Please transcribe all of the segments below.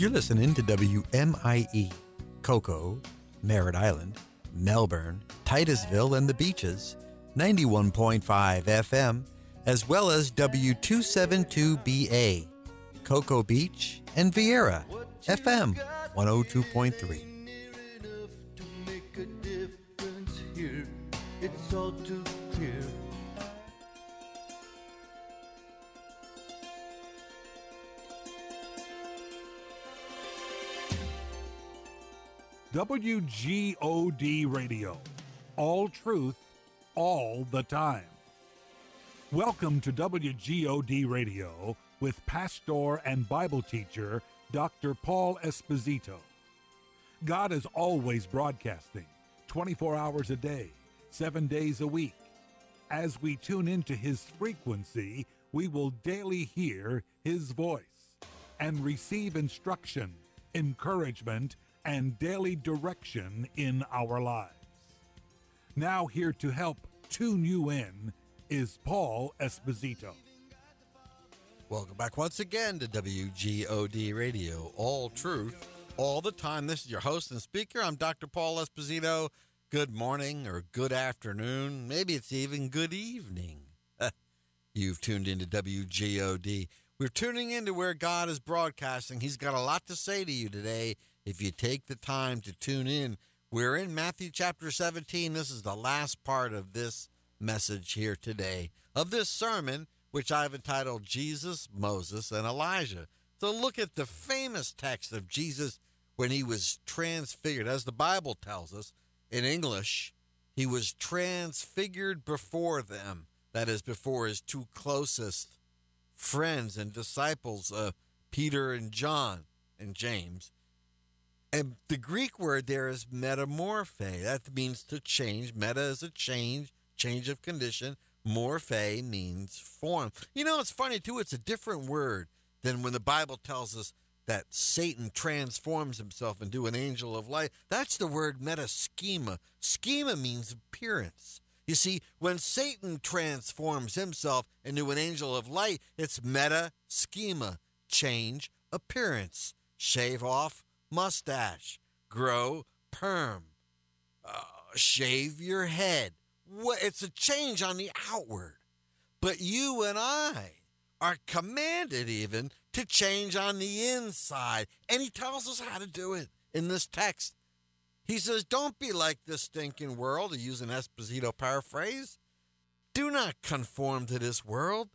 You're listening to WMIE, Cocoa, Merritt Island, Melbourne, Titusville, and the Beaches, 91.5 FM, as well as W272BA, Cocoa Beach, and Vieira, FM 102.3. It's all too clear. WGOD Radio. All truth, all the time. Welcome to WGOD Radio with pastor and Bible teacher Dr. Paul Esposito. God is always broadcasting 24 hours a day, 7 days a week. As we tune into his frequency, we will daily hear his voice and receive instruction, encouragement, and daily direction in our lives. Now here to help tune you in is Paul Esposito. Welcome back once again to WGOD Radio, all truth, all the time. This is your host and speaker. I'm Dr. Paul Esposito. Good morning or good afternoon. Maybe it's even good evening. You've tuned into WGOD. We're tuning into where God is broadcasting. He's got a lot to say to you today if you take the time to tune in. We're in Matthew chapter 17. This is the last part of this message here today, of this sermon, which I've entitled Jesus, Moses, and Elijah. So look at the famous text of Jesus when he was transfigured. As the Bible tells us, in English, he was transfigured before them. That is, before his two closest friends and disciples, Peter and John and James. And the Greek word there is metamorphe. That means to change. Meta is a change of condition. Morphe means form. You know, it's funny, too. It's a different word than when the Bible tells us that Satan transforms himself into an angel of light. That's the word metaschema. Schema means appearance. You see, when Satan transforms himself into an angel of light, it's metaschema, change appearance, shave off mustache, grow perm, shave your head. It's a change on the outward. But you and I are commanded even to change on the inside. And he tells us how to do it in this text. He says, don't be like this stinking world, to use an Esposito paraphrase. Do not conform to this world,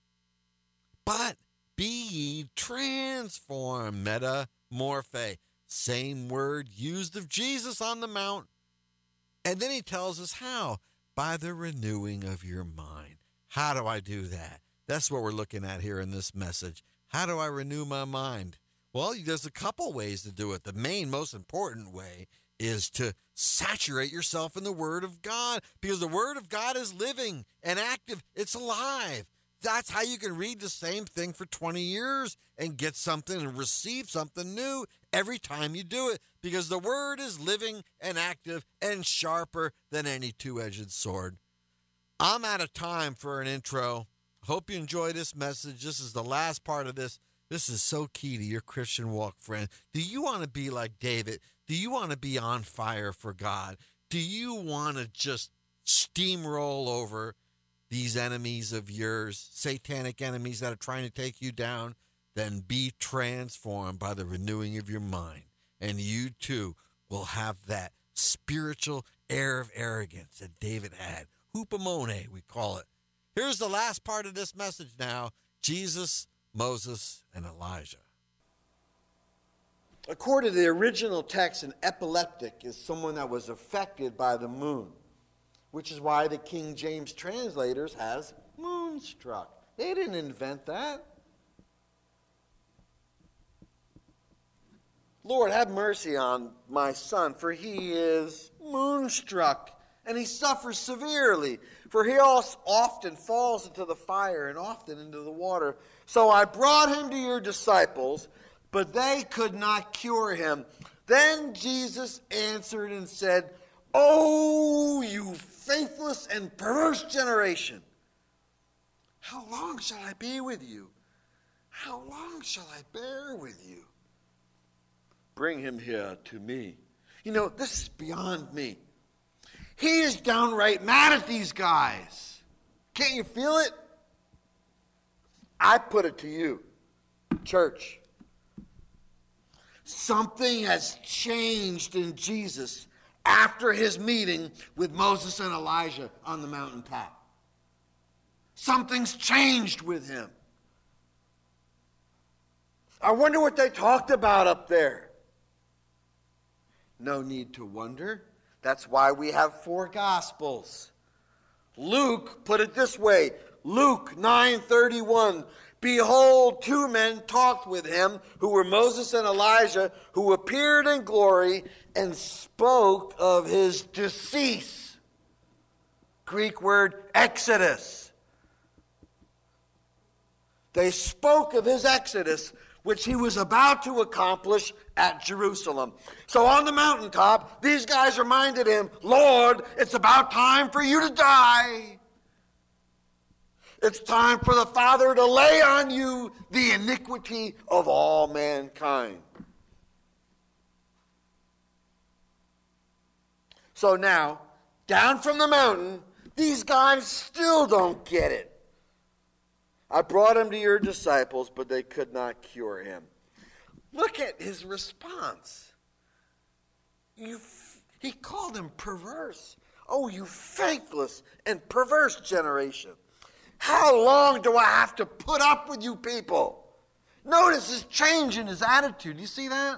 but be ye transformed, metamorphe. Same word used of Jesus on the mount. And then he tells us how. By the renewing of your mind. How do I do that? That's what we're looking at here in this message. How do I renew my mind? Well, there's a couple ways to do it. The main, most important way is to saturate yourself in the Word of God, because the Word of God is living and active. It's alive. That's how you can read the same thing for 20 years and get something and receive something new every time you do it, because the Word is living and active and sharper than any two-edged sword. I'm out of time for an intro. Hope you enjoy this message. This is the last part of this. This is so key to your Christian walk, friend. Do you want to be like David? Do you want to be on fire for God? Do you want to just steamroll over these enemies of yours, satanic enemies that are trying to take you down? Then be transformed by the renewing of your mind. And you too will have that spiritual air of arrogance that David had. Hupomone, we call it. Here's the last part of this message now. Jesus, Moses, and Elijah. According to the original text, an epileptic is someone that was affected by the moon, which is why the King James translators has moonstruck. They didn't invent that. Lord, have mercy on my son, for he is moonstruck, and he suffers severely, for he also often falls into the fire and often into the water. So I brought him to your disciples, but they could not cure him. Then Jesus answered and said, "Oh, you faithless and perverse generation, how long shall I be with you? How long shall I bear with you? Bring him here to me. You know, this is beyond me. He is downright mad at these guys. Can't you feel it? I put it to you, church. Something has changed in Jesus after his meeting with Moses and Elijah on the mountaintop. Something's changed with him. I wonder what they talked about up there. No need to wonder. That's why we have 4 Gospels. Luke put it this way. Luke 9:31. Behold, 2 men talked with him, who were Moses and Elijah, who appeared in glory and spoke of his decease. Greek word exodus. They spoke of his exodus, which he was about to accomplish at Jerusalem. So on the mountaintop, these guys reminded him, Lord, it's about time for you to die. It's time for the Father to lay on you the iniquity of all mankind. So now, down from the mountain, these guys still don't get it. I brought him to your disciples, but they could not cure him. Look at his response. He called him perverse. Oh, you faithless and perverse generation. How long do I have to put up with you people? Notice his change in his attitude. You see that?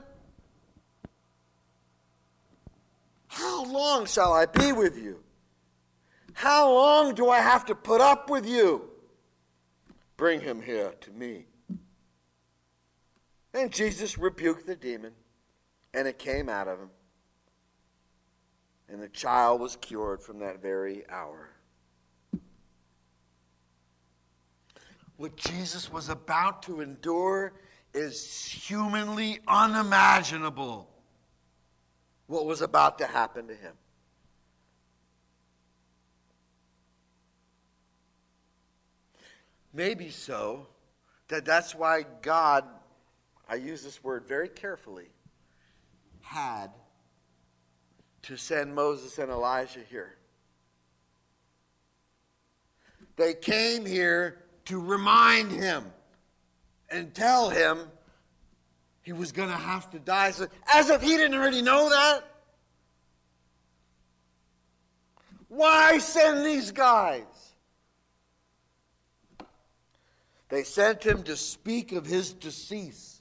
How long shall I be with you? How long do I have to put up with you? Bring him here to me. And Jesus rebuked the demon, and it came out of him. And the child was cured from that very hour. What Jesus was about to endure is humanly unimaginable. What was about to happen to him. Maybe so, that's why God, I use this word very carefully, had to send Moses and Elijah here. They came here to remind him and tell him he was going to have to die. So, as if he didn't already know that. Why send these guys? They sent him to speak of his decease.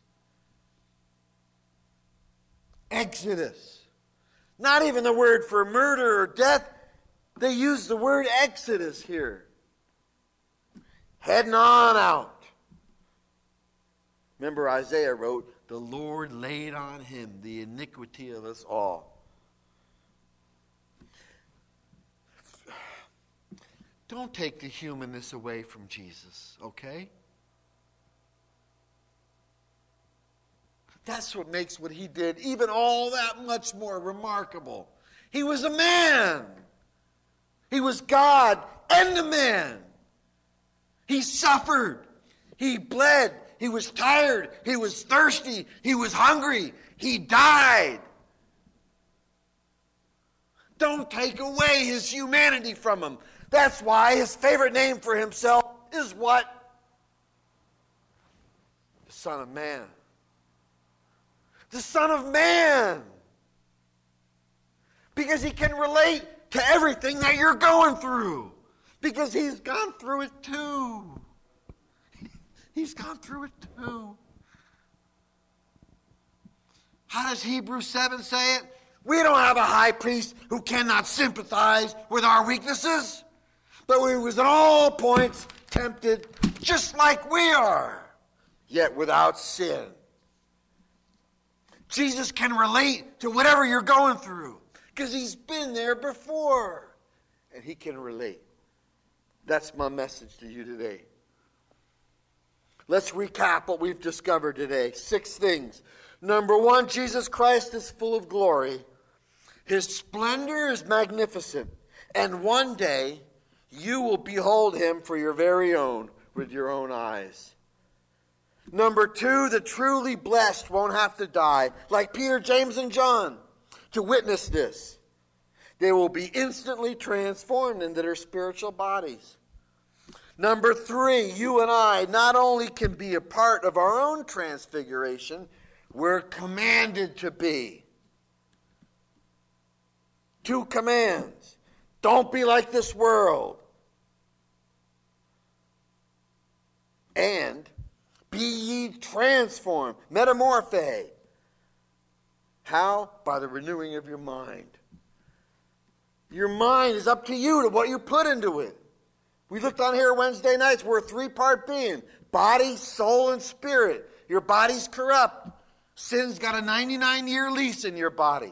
Exodus. Not even the word for murder or death. They use the word exodus here. Heading on out. Remember, Isaiah wrote, the Lord laid on him the iniquity of us all. Don't take the humanness away from Jesus, okay? That's what makes what he did even all that much more remarkable. He was a man. He was God and a man. He suffered. He bled. He was tired. He was thirsty. He was hungry. He died. Don't take away his humanity from him. That's why his favorite name for himself is what? The Son of Man. The Son of Man. Because he can relate to everything that you're going through. Because he's gone through it too. He's gone through it too. How does Hebrews 7 say it? We don't have a high priest who cannot sympathize with our weaknesses, but he was at all points tempted just like we are, yet without sin. Jesus can relate to whatever you're going through because he's been there before, and he can relate. That's my message to you today. Let's recap what we've discovered today. 6 things. Number 1, Jesus Christ is full of glory. His splendor is magnificent. And one day, you will behold him for your very own with your own eyes. Number 2, the truly blessed won't have to die, like Peter, James, and John, to witness this. They will be instantly transformed into their spiritual bodies. Number 3, you and I not only can be a part of our own transfiguration, we're commanded to be. 2 commands. Don't be like this world. And be ye transformed, metamorphe. How? By the renewing of your mind. Your mind is up to you, to what you put into it. We looked on here Wednesday nights. We're a 3-part being. Body, soul, and spirit. Your body's corrupt. Sin's got a 99-year lease in your body.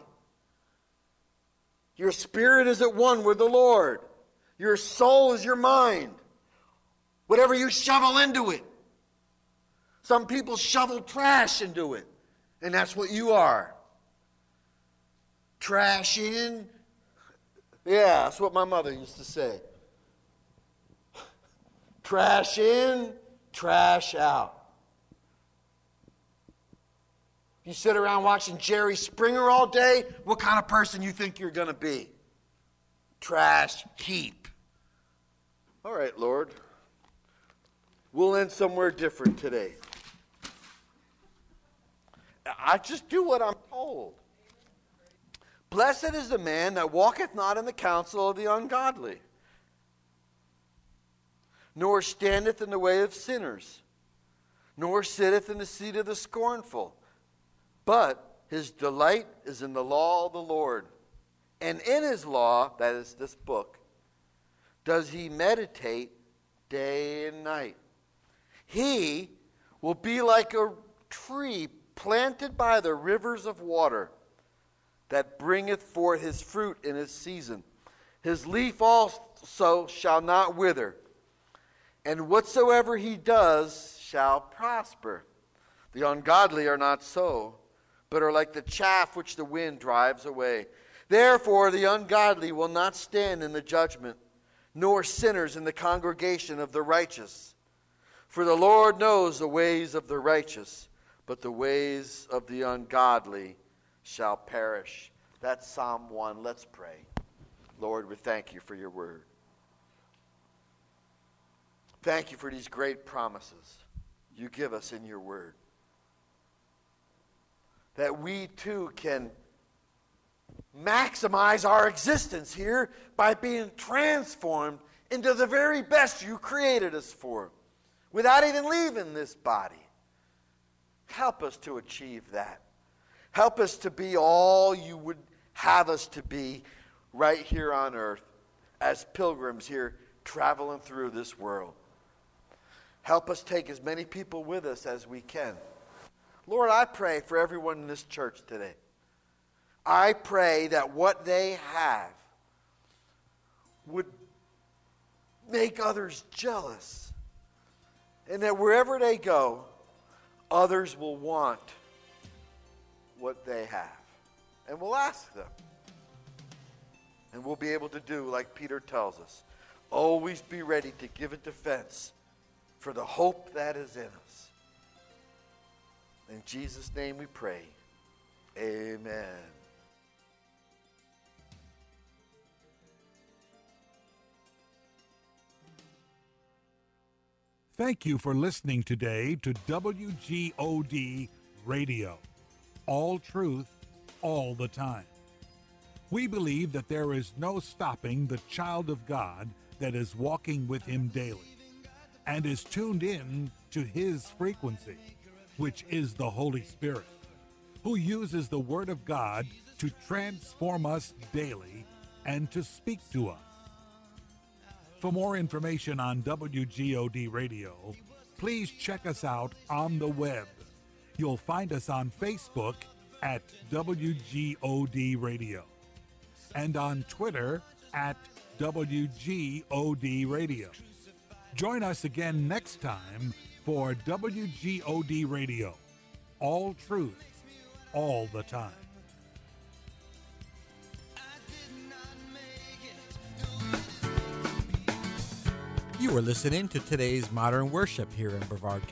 Your spirit is at one with the Lord. Your soul is your mind. Whatever you shovel into it. Some people shovel trash into it. And that's what you are. Trash in. Yeah, that's what my mother used to say. Trash in, trash out. You sit around watching Jerry Springer all day, what kind of person you think you're going to be? Trash heap. All right, Lord. We'll end somewhere different today. I just do what I'm told. Blessed is the man that walketh not in the counsel of the ungodly, nor standeth in the way of sinners, nor sitteth in the seat of the scornful. But his delight is in the law of the Lord. And in his law, that is this book, does he meditate day and night. He will be like a tree planted by the rivers of water, that bringeth forth his fruit in his season. His leaf also shall not wither, and whatsoever he does shall prosper. The ungodly are not so, but are like the chaff which the wind drives away. Therefore the ungodly will not stand in the judgment, nor sinners in the congregation of the righteous. For the Lord knows the ways of the righteous, but the ways of the ungodly shall perish. That's Psalm 1. Let's pray. Lord, we thank you for your word. Thank you for these great promises you give us in your word. That we too can maximize our existence here by being transformed into the very best you created us for, without even leaving this body. Help us to achieve that. Help us to be all you would have us to be right here on earth as pilgrims here traveling through this world. Help us take as many people with us as we can. Lord, I pray for everyone in this church today. I pray that what they have would make others jealous, and that wherever they go, others will want what they have. And we'll ask them. And we'll be able to do like Peter tells us. Always be ready to give a defense for the hope that is in us. In Jesus' name we pray. Amen. Thank you for listening today to WGOD Radio. All truth, all the time. We believe that there is no stopping the child of God that is walking with him daily and is tuned in to his frequency, which is the Holy Spirit, who uses the Word of God to transform us daily and to speak to us. For more information on WGOD Radio, please check us out on the web. You'll find us on Facebook at WGOD Radio and on Twitter at WGOD Radio. Join us again next time for WGOD Radio. All truth, all the time. You are listening to today's Modern Worship here in Brevard County.